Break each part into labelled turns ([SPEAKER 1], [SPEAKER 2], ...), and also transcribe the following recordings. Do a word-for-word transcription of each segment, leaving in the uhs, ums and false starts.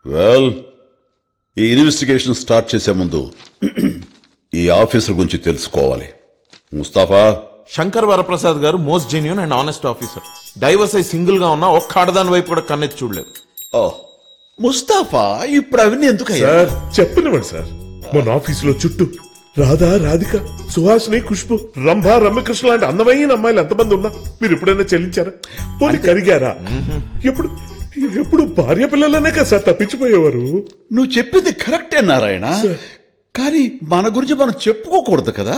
[SPEAKER 1] Well, ఈ investigation start చేసే ముందు ఈ ఆఫీసర్ గురించి తెలుసుకోవాలి. Mustafa,
[SPEAKER 2] Shankar Varaprasad garu most genuine and honest officer. Divorce అయి సింగిల్ గా ఉన్నా ఒక్క ఆడదాని వైపు కూడా కన్నెత్తి చూడలేదు.
[SPEAKER 1] ఓ ముస్తాఫా, ఇప్పుడు అవన్నీ ఎందుకు
[SPEAKER 3] సార్ చెప్పనివ్వండి సార్. మన ఆఫీసులో చుట్టూ రాధా, రాధిక, సుహాసిని, ఖుష్బు, రంభ, రమ్యకృష్ణ లాంటి అందమైన అమ్మాయిలు ఎంతమంది ఉన్నా మీరు ఎప్పుడైనా చెల్లించారా? పోనీ కరిగారా? ఎప్పుడు ఎప్పుడు భార్య పిల్లలనే కదా సార్ తప్పించిపోయేవారు.
[SPEAKER 1] నువ్వు చెప్పింది కరెక్టే నారాయణ, కానీ మన గురించి మనం చెప్పుకోకూడదు కదా.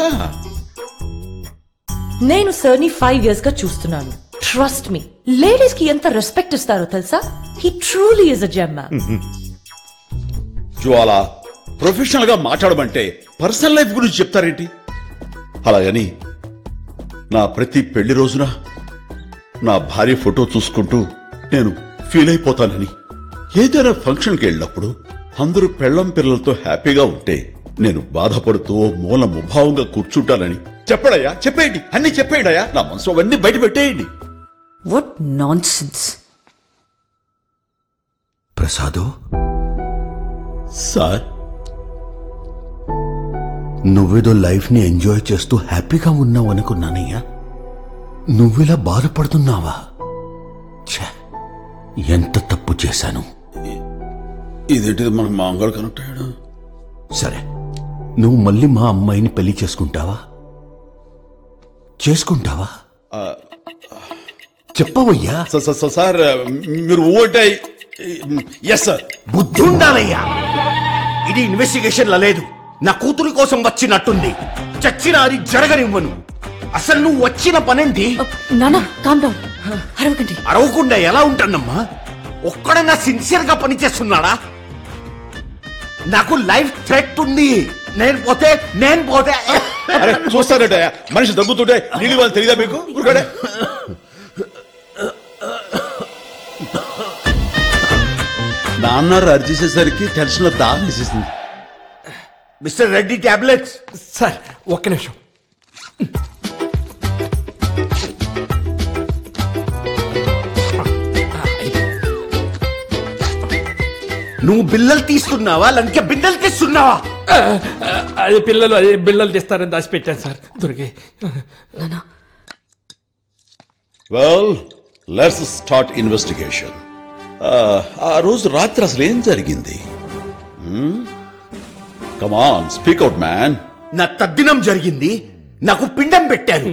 [SPEAKER 4] నేను సార్ని ఫైవ్ ఇయర్స్ గా చూస్తున్నాను. ట్రస్ట్ మీ, లేడీస్ కి ఎంత రెస్పెక్ట్ ఇస్తారో తెలుసా? He truly is a gem man.
[SPEAKER 1] Jwala, professional గా మాట్లాడమంటే పర్సనల్ లైఫ్ గురించి చెప్తారేంటి? అలాగని నా ప్రతి పెళ్లి రోజున నా భార్య ఫోటో చూసుకుంటూ నేను ఫీల్ అయిపోతానని, ఏదైనా ఫంక్షన్కి వెళ్ళినప్పుడు అందరూ పెళ్లం పిల్లలతో హ్యాపీగా ఉంటే నేను బాధపడుతూ మూల ముభావంగా కూర్చుంటానని చెప్పడయ్యా, చెప్పేయండి, అన్ని చెప్పేయండియా. నా మనసు అవన్నీ బయట పెట్టేయండి.
[SPEAKER 4] What nonsense.
[SPEAKER 5] ప్రసాదు,
[SPEAKER 1] సార్,
[SPEAKER 5] నువ్వేదో లైఫ్ ని ఎంజాయ్ చేస్తూ హ్యాపీగా ఉన్నావు అనుకున్నానయ్యా. నువ్విలా బాధపడుతున్నావా? ఛే, ఎంత తప్పు చేశాను.
[SPEAKER 1] ఇదేంటిది మనకు మాంగళ కనెక్ట్ అయ్యాడు.
[SPEAKER 5] సరే, నువ్వు మళ్ళీ మా అమ్మాయిని పెళ్లి చేసుకుంటావా? చేసుకుంటావా? చెప్పవయ్యా.
[SPEAKER 1] సార్, మీరు ఓటే. Yes sir.
[SPEAKER 5] బుద్ధుండాలయ్యా. ఇది ఇన్వెస్టిగేషన్ లా లేదు, నా కూతురి కోసం వచ్చినట్టుంది. చచ్చిన అది జరగనివ్వను. అసలు నువ్వు వచ్చిన పనేంటి?
[SPEAKER 4] నానా, కామ్ డౌన్. అరవకండి.
[SPEAKER 5] అరవకుండా ఎలా ఉంటానమ్మా? ఒక్కడన్నా సిన్సియర్ గా పనిచేస్తున్నాడా? నాకు లైఫ్ థ్రెట్ ఉంది. నేను పోతే నేను పోతే
[SPEAKER 1] అరే చూస్తారట, మనిషి దగ్గుతుంటే నీళ్ళు వాళ్ళు తెలియదా మీకు? ఊరుకోడే. నాన్న అర్జేసేసరికి టెన్షన్ లో దాహం వేసేసింది.
[SPEAKER 5] Mister Reddy tablets.
[SPEAKER 6] సార్ ఒక్క నిమిషం.
[SPEAKER 5] నువ్వు బిల్లలు తీస్తున్నావా లేక బిడ్డలు తీస్తున్నావా?
[SPEAKER 6] అది పిల్లలు అది బిల్లలు తీస్తారని దాచిపెట్టాను సార్, దొరికి.
[SPEAKER 1] Well, let's start investigation. ఆ రోజు రాత్రి అసలు ఏం జరిగింది? Come on, speak out man.
[SPEAKER 5] నా తద్దినం జరిగింది. నాకు పిండం పెట్టారు.